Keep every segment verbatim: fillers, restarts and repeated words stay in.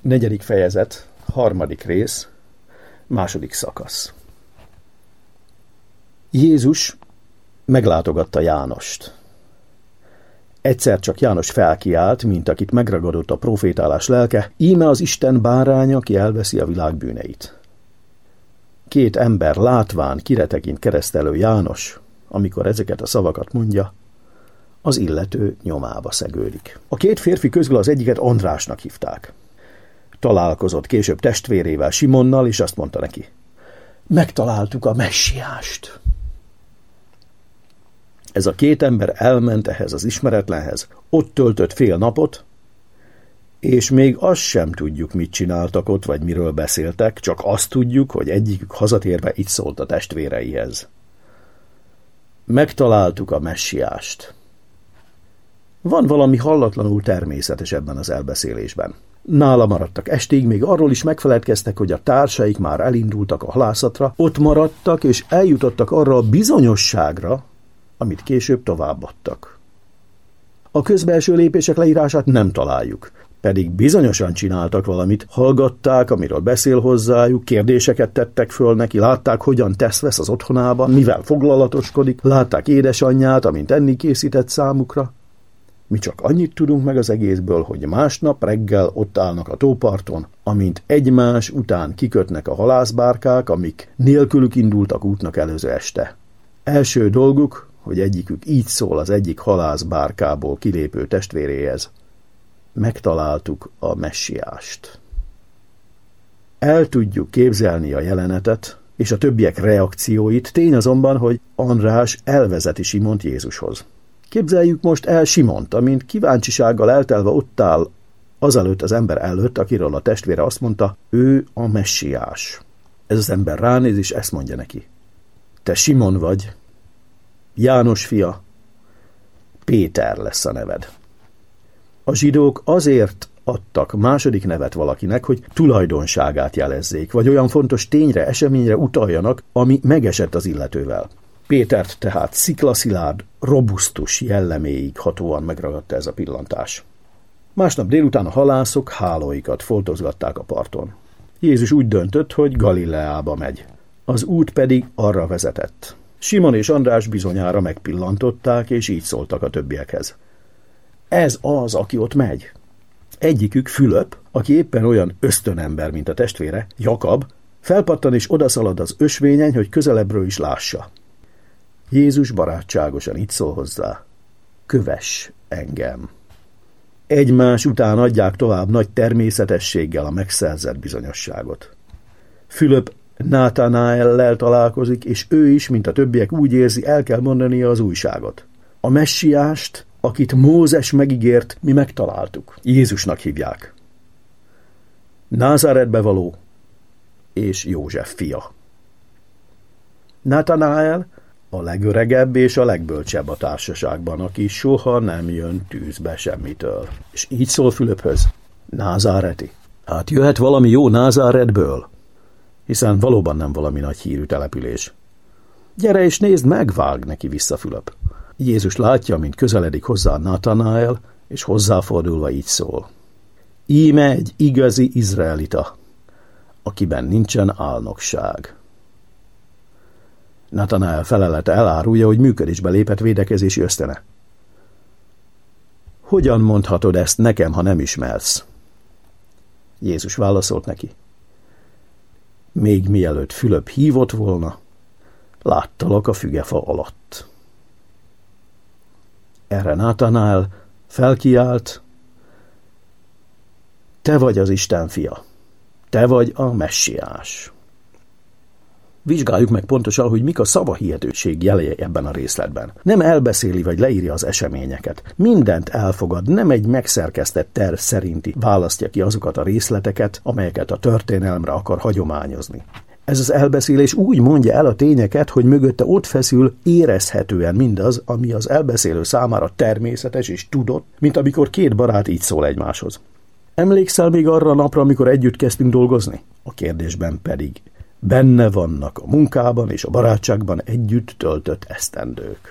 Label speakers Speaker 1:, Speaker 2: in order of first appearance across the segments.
Speaker 1: Negyedik fejezet, harmadik rész, második szakasz. Jézus meglátogatta Jánost. Egyszer csak János felkiált, mint akit megragadott a profétálás lelke, íme az Isten báránya, aki elveszi a világ bűneit. Két ember látván kiretekint keresztelő János, amikor ezeket a szavakat mondja, az illető nyomába szegődik. A két férfi közül az egyiket Andrásnak hívták. Találkozott később testvérével, Simonnal, és azt mondta neki: megtaláltuk a messiást. Ez a két ember elment ehhez az ismeretlenhez, ott töltött fél napot, és még azt sem tudjuk, mit csináltak ott, vagy miről beszéltek, csak azt tudjuk, hogy egyikük hazatérve így szólt a testvéreihez: megtaláltuk a messiást. Van valami hallatlanul természetes ebben az elbeszélésben. Nála maradtak estig, még arról is megfeledkeztek, hogy a társaik már elindultak a halászatra, ott maradtak, és eljutottak arra a bizonyosságra, amit később továbbadtak. A közbelső lépések leírását nem találjuk, pedig bizonyosan csináltak valamit, hallgatták, amiről beszél hozzájuk, kérdéseket tettek föl neki, látták, hogyan tesz-vesz az otthonában, mivel foglalatoskodik, látták édesanyját, amint enni készített számukra. Mi csak annyit tudunk meg az egészből, hogy másnap reggel ott állnak a tóparton, amint egymás után kikötnek a halászbárkák, amik nélkülük indultak útnak előző este. Első dolguk, hogy egyikük így szól az egyik halászbárkából kilépő testvéréhez: megtaláltuk a messiást. El tudjuk képzelni a jelenetet és a többiek reakcióit, tény azonban, hogy András elvezeti Simont Jézushoz. Képzeljük most el Simont, amint kíváncsisággal eltelve ott áll azelőtt az ember előtt, akiről a testvére azt mondta, ő a messiás. Ez az ember ránéz, és ezt mondja neki: te Simon vagy, János fia, Péter lesz a neved. A zsidók azért adtak második nevet valakinek, hogy tulajdonságát jelezzék, vagy olyan fontos tényre, eseményre utaljanak, ami megesett az illetővel. Pétert tehát sziklaszilárd, robusztus jelleméig hatóan megragadta ez a pillantás. Másnap délután a halászok hálóikat foltozgatták a parton. Jézus úgy döntött, hogy Galileába megy. Az út pedig arra vezetett. Simon és András bizonyára megpillantották, és így szóltak a többiekhez: ez az, aki ott megy. Egyikük, Fülöp, aki éppen olyan ösztönember, mint a testvére, Jakab, felpattan és odaszalad az ösvényen, hogy közelebbről is lássa. Jézus barátságosan így szól hozzá: kövess engem. Egymás után adják tovább nagy természetességgel a megszerzett bizonyosságot. Fülöp Nátanáellel találkozik, és ő is, mint a többiek, úgy érzi, el kell mondania az újságot. A messiást, akit Mózes megígért, mi megtaláltuk. Jézusnak hívják. Názáretbe való és József fia. Nátanáel a legöregebb és a legbölcsebb a társaságban, aki soha nem jön tűzbe semmitől. És így szól Fülöphöz: názáreti. Hát jöhet valami jó Názáretből? Hiszen valóban nem valami nagy hírű település. Gyere és nézd meg, vág neki vissza Fülöp. Jézus látja, mint közeledik hozzá Nátanáel, és hozzáfordulva így szól: íme egy igazi izraelita, akiben nincsen álnokság. Nátanáel felelete elárulja, hogy működésbe lépett védekezési ösztöne. Hogyan mondhatod ezt nekem, ha nem ismersz? Jézus válaszolt neki: még mielőtt Fülöp hívott volna, láttalak a fügefa alatt. Erre Nátanáel felkiált: te vagy az Isten fia, te vagy a messiás. Vizsgáljuk meg pontosan, hogy mik a szavahihetőség jelei ebben a részletben. Nem elbeszéli vagy leírja az eseményeket. Mindent elfogad, nem egy megszerkesztett terv szerinti választja ki azokat a részleteket, amelyeket a történelemre akar hagyományozni. Ez az elbeszélés úgy mondja el a tényeket, hogy mögötte ott feszül érezhetően mindaz, ami az elbeszélő számára természetes és tudott, mint amikor két barát így szól egymáshoz. Emlékszel még arra a napra, amikor együtt kezdtünk dolgozni? A kérdésben pedig benne vannak a munkában és a barátságban együtt töltött esztendők.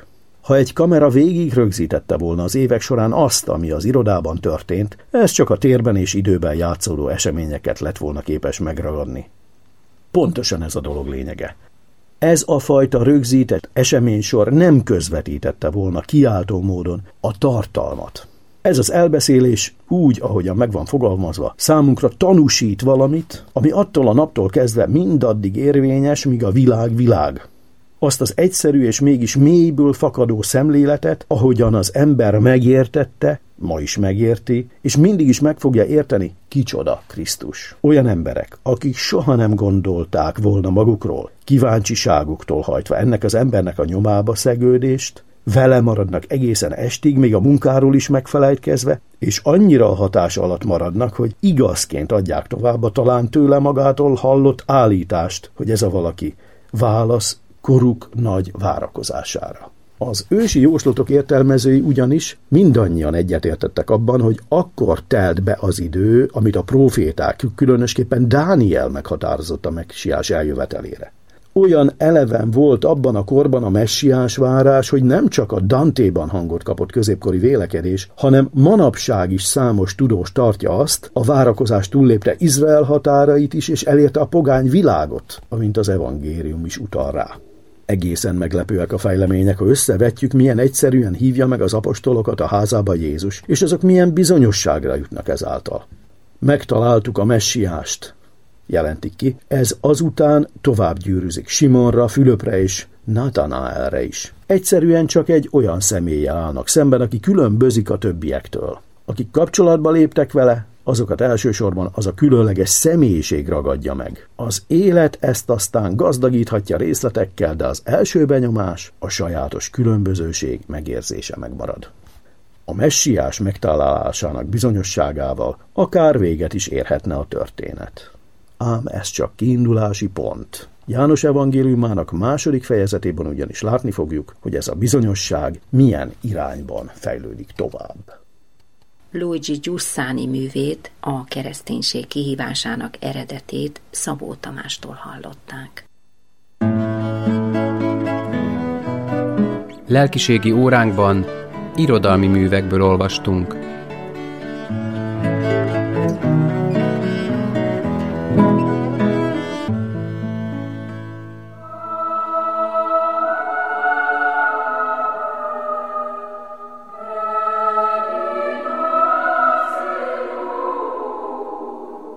Speaker 1: Ha egy kamera végig rögzítette volna az évek során azt, ami az irodában történt, ez csak a térben és időben játszódó eseményeket lett volna képes megragadni. Pontosan ez a dolog lényege. Ez a fajta rögzített eseménysor nem közvetítette volna kiáltó módon a tartalmat. Ez az elbeszélés úgy, ahogyan meg van fogalmazva, számunkra tanúsít valamit, ami attól a naptól kezdve mindaddig érvényes, míg a világ világ. Azt az egyszerű és mégis mélyből fakadó szemléletet, ahogyan az ember megértette, ma is megérti, és mindig is meg fogja érteni, kicsoda Krisztus. Olyan emberek, akik soha nem gondolták volna magukról, kíváncsiságuktól hajtva ennek az embernek a nyomába szegődést, vele maradnak egészen estig, még a munkáról is megfelejtkezve, és annyira a hatás alatt maradnak, hogy igazként adják tovább a talán tőle magától hallott állítást, hogy ez a valaki válasz koruk nagy várakozására. Az ősi jóslatok értelmezői ugyanis mindannyian egyetértettek abban, hogy akkor telt be az idő, amit a próféták, különösképpen Dániel meghatározott a messiás eljövetelére. Olyan eleven volt abban a korban a messiás várás, hogy nem csak a Dantéban hangot kapott középkori vélekedés, hanem manapság is számos tudós tartja azt, a várakozás túllépte Izrael határait is, és elérte a pogány világot, amint az evangélium is utal rá. Egészen meglepőek a fejlemények, ha összevetjük, milyen egyszerűen hívja meg az apostolokat a házába Jézus, és azok milyen bizonyosságra jutnak ezáltal. Megtaláltuk a messiást, jelentik ki, ez azután tovább gyűrűzik Simonra, Fülöpre és Natanaelre is. Egyszerűen csak egy olyan személlyel állnak szemben, aki különbözik a többiektől. Akik kapcsolatba léptek vele, azokat elsősorban az a különleges személyiség ragadja meg. Az élet ezt aztán gazdagíthatja részletekkel, de az első benyomás, a sajátos különbözőség megérzése megmarad. A messiás megtalálásának bizonyosságával akár véget is érhetne a történet. Ám ez csak kiindulási pont. János evangéliumának második fejezetében ugyanis látni fogjuk, hogy ez a bizonyosság milyen irányban fejlődik tovább.
Speaker 2: Luigi Giussani művét, a kereszténység kihívásának eredetét Szabó Tamástól hallották.
Speaker 3: Lelkiségi óránkban irodalmi művekből olvastunk.